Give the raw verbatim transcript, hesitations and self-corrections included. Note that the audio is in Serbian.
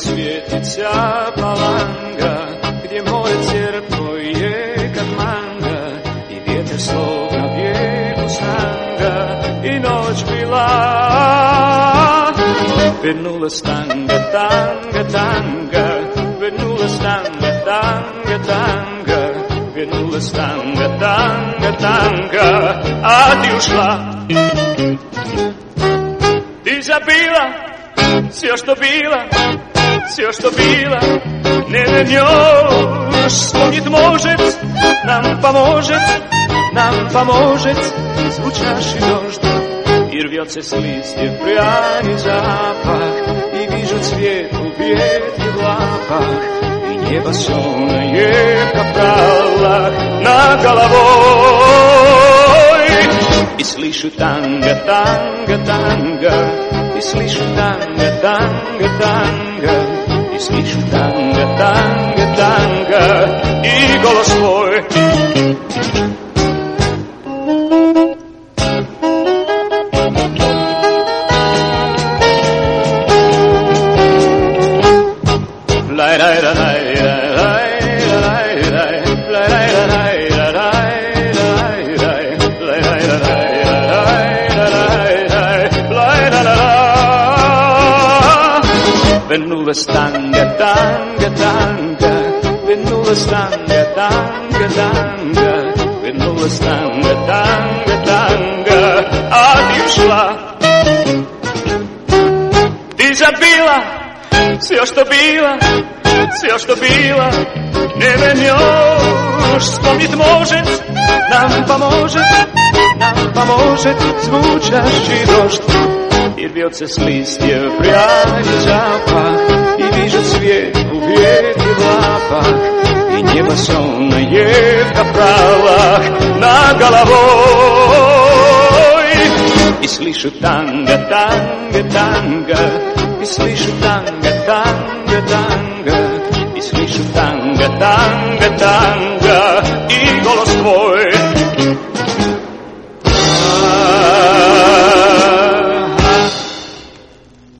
svjetlica palanga, gdje more cjerpo je kad manga i vjetar slov na bijegu sanga i noć bila vernula stanga, tanga, tanga, vernula stanga, tanga, tanga, vernula stanga, tanga, tanga, a ti ušla, ti zabila, sve što bila, sve što bila, ne ne njoj, sklonit možec, nam pomožec, nam pomožec, zvučaš i dožda, jer vjelce s listje prijani zapah i vižu cvijet u bijetki vlapah i njeba sona je kaprala na galavoj i slišu tanga, tanga, tanga i slišu tanga, tanga, tanga i slišu tanga, tanga, tanga i golos svoj. Vernula stanga, tanga, tanga, vernula stanga, tanga, tanga, vernula stanga, tanga, tanga, a ti ušla, ti zabila, sve što bila, sve što bila, ne me njoj, sklonit možec, nam pomožet, nam pomožet, zvučaš i došt. Jer vjelce s listje prijani zapah i viže svijet u bijeti vlapah i njeba sona je kaprala na galavoj i slišu tanga, tanga, tanga i slišu tanga, tanga, tanga i slišu tanga, tanga, tanga i golos tvoj.